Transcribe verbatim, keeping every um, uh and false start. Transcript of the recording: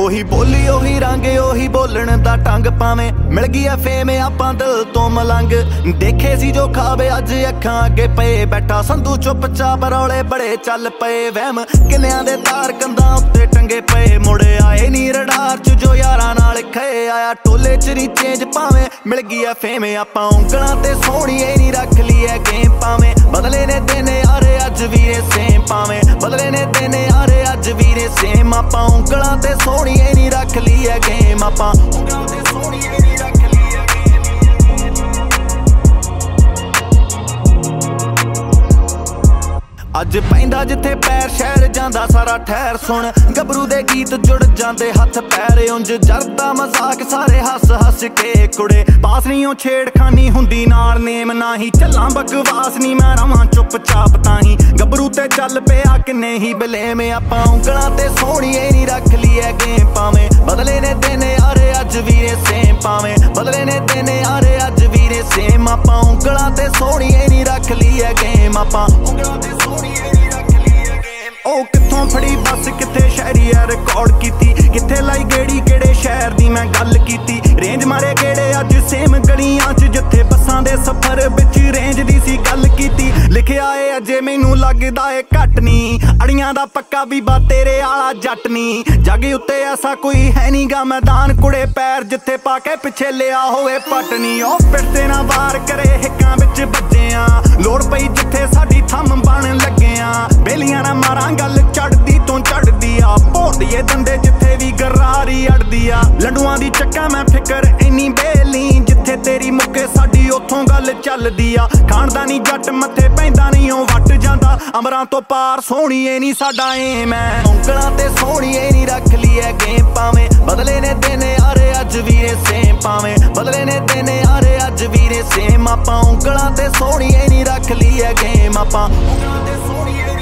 ਉਹੀ ਬੋਲੀ ਉਹੀ ਰੰਗ ਉਹੀ ਬੋਲਣ ਦਾ ਢੰਗ ਭਾਵੇਂ ਮਿਲ ਗਈ ਐ ਫੇਮ ਆਪਾਂ ਦਿਲ ਤੋਂ ਮਲੰਗ। ਦੇਖੇ ਸੀ ਜੋ ਖਾਵੇ ਅੱਜ ਅੱਖਾਂ ਅੱਗੇ ਪਏ ਬੈਠਾ ਸੰਧੂ ਚੁੱਪਚਾਪ ਰੌਲੇ ਬੜੇ ਚੱਲ ਪਏ। ਵਹਿਮ ਕਿੰਨਿਆਂ ਦੇ ਤਾਰ ਕੰਧਾਂ ਉੱਤੇ ਟੰਗੇ ਪਏ ਮੁੜ ਆਏ ਨੀ ਰਡਾਰ ਚ ਜੋ ਯਾਰਾਂ ਨਾਲ ਖਏ ਆਇਆ ਟੋਲੇ ਚ ਰੀ ਚੇਂਜ ਭਾਵੇਂ ਮਿਲ ਗਈ ਐ ਫੇਮ ਆਪਾਂ ਉਂਗਲਾਂ ਤੇ ਸੋਹਣੀਏ ਨੀ ਰੱਖ ਲਈ ਐ ਗੇਮ ਭਾਵੇਂ ਬਦਲੇ ਨੇ ਦਿਨ ਯਾਰੇ ਅੱਜ ਵੀਰੇ ਸੇਮ ਭਾਵੇਂ ਬਦਲੇ ਨੇ ਦਿਨ ਯਾਰੇ ਅੱਜ ਵੀਰੇ ਸੇਮ ਆਪਾਂ ਉਂਗਲਾਂ ਤੇ ਸੋਹਣੀਏ ਨੀ ਰੱਖ ਲਈ ਐ ਗੇਮ ਆਪਾਂ ਉਂਗਲਾਂ ਤੇ ਸੋਹਣੀਏ ਨੀ ਰੱਖ ਲਈ ਐ ਗੇਮ। ਅੱਜ ਪੈਂਦਾ ਜਿੱਥੇ ਪੈਰ ਸ਼ਹਿਰ ਜਾਂਦਾ ਸਾਰਾ ਠਹਿਰ ਸੁਣ ਗੱਭਰੂ ਦੇ ਗੀਤ ਜੁੜ ਜਾਂਦੇ ਹੱਥ ਪੈਰ ਉਂਝ ਜਰਦਾ ਮਜ਼ਾਕ ਸਾਰੇ ਹੱਸ ਹੱਸ ਕੇ ਕੁੜੇ ਪਾਸ ਨਹੀਂ ਉਹ ਛੇੜਖਾਨੀ ਹੁੰਦੀ ਨਾਲ ਨੇਮ ਨਾ ਹੀ ਚੱਲਾਂ ਬਕਵਾਸ ਨਹੀਂ ਮੈਂ ਰਵਾਂ ਚੁੱਪਚਾਪ ਤਾਂ ਹੀ ਗੱਭਰੂ ਤੇ ਚੱਲ ਪਿਆ ਕਿੰਨੇ ਹੀ ਬਲੇਮ ਆਪਾਂ ਉਂਗਲਾਂ ਤੇ ਸੋਹਣੀਏ ਨੀ ਰੱਖ ਲਈ ਐ ਗੇਮ ਭਾਵੇਂ ਬਦਲੇ ਨੇ ਦਿਨ ਯਾਰੇ ਅੱਜ ਵੀਰੇ ਸੇਮ ਭਾਵੇਂ ਬਦਲੇ ਨੇ ਦਿਨ ਯਾਰੇ ਅੱਜ ਵੀਰੇ ਸੇਮ ਆਪਾਂ ਉਂਗਲਾਂ ਤੇ ਸੋਹਣੀਏ ਨੀ ਰੱਖ ਲਈ ਐ ਗੇਮ ਆਪਾਂ ਉਂਗਲਾਂ ਤੇ ਸੋਹਣੀਏ ਨੀ ਰੱਖ ਲਈ ਐ ਗੇਮ। ਉਹ ਕਿੱਥੋਂ ਫੜੀ ਬੱਸ ਕਿੱਥੇ ਸ਼ਹਿਰੀ ਐ ਰਿਕਾਰਡ ਕੀਤੀ ਕਿੱਥੇ ਲਾਈ ਗੇੜੀ ਕਿਹੜੇ ਸ਼ਹਿਰ ਦੀ ਮੈਂ ਗੱਲ ਕੀਤੀ ਰੇਂਜ ਮਾਰੇ ਕਿਹੜੇ ਅੱਜ ਸੇਮ ਗਲੀਆਂ ਚ ਜਿੱਥੇ ਬੱਸਾਂ ਦੇ ਸਫ਼ਰ ਵਿੱਚ ਰੇਂਜ ਦੀ ਸੀ ਗੱਲ ਕੀਤੀ ਲਿਖਿਆ ਏ ਅਜੇ ਮੈਨੂੰ ਲੱਗਦਾ ਏ ਘੱਟ ਨੀ ਅੜੀਆਂ ਦਾ ਪੱਕਾ ਬੀਬਾ ਤੇਰੇ ਆਲਾ ਜੱਟ ਨੀ ਜੱਗ ਉੱਤੇ ਐਸਾ ਕੋਈ ਹੈ ਨੀ ਗਾ ਮੈਦਾਨ ਕੁੜੇ ਪੈਰ ਜਿੱਥੇ ਪਾ ਕੇ ਪਿੱਛੇ ਲਿਆ ਹੋਵੇ ਪਟਨੀ ਉਹ ਫਿਰਦੇ ਨਾ ਵਾਰ ਕਰੇ ਹਿੱਕਾਂ ਵਿੱਚ ਵੱਜਿਆਂ ਲੋੜ ਪਈ ਜਿੱਥੇ ਸਾਡੀ ਥੰਮ ਬਣ ਲੱਗਿਆਂ ਬੇਲੀਆਂ ਨਾ ਮਾਰਾਂ ਗੱਲ ਚੜਦੀ ਤੋਂ ਚੜਦੀ ਆ ਭੋੜੀਏ ਦੰਦੇ ਜਿੱਥੇ ਵੀ ਗਰਾਰੀ ਅੜਦੀ ਆ ਲੰਡੂਆਂ ਦੀ ਚੱਕਾ ਮੈਂ ਫਿਕਰ ਇੰਨੀ ਬੇਲੀ ਜਿੱਥੇ ਤੇਰੀ ਮੁੱਕੇ ਸਾਡੀ ਉੱਥੋਂ ਗੱਲ ਚੱਲਦੀ ਆ ਖਾਨਦਾਨੀ ਜੱਟ ਮੱਥੇ ਪੈਂਦਾ ਨਹੀਂ ਉਹ ਵੱਟ ਜਾਂਦਾ ਅਮਰਾਂ ਤੋਂ ਪਾਰ ਸੋਹਣੀਏ ਨੀ ਸਾਡਾ ਏਮ ਐ ਉਂਗਲਾਂ ਤੇ ਸੋਹਣੀਏ ਨੀ ਰੱਖ ਲਈ ਐ ਗੇਮ ਭਾਵੇਂ ਬਦਲੇ ਨੇ ਦਿਨ ਯਾਰੇ ਅੱਜ ਵੀਰੇ ਸੇਮ ਭਾਵੇਂ ਬਦਲੇ ਨੇ ਦਿਨ ਯਾਰੇ ਅੱਜ ਵੀਰੇ ਸੇਮ ਆਪਾਂ ਉਂਗਲਾਂ ਤੇ ਸੋਹਣੀਏ ਨੀ ਰੱਖ ਲਈ ਐ ਗੇਮ ਆਪਾਂ ਉਂਗਲਾਂ ਤੇ ਸੋਹਣੀਏ